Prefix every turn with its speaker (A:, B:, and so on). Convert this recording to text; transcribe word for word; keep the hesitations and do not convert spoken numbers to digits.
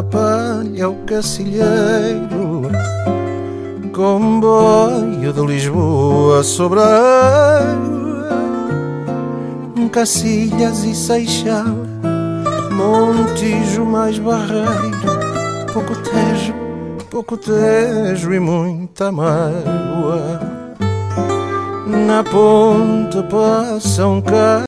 A: na palha o Cacilheiro, comboio de Lisboa sobre a água, Cacilhas e Seixal, Montijo mais Barreiro, pouco Tejo, pouco Tejo e muita mágoa. Na ponta passam cá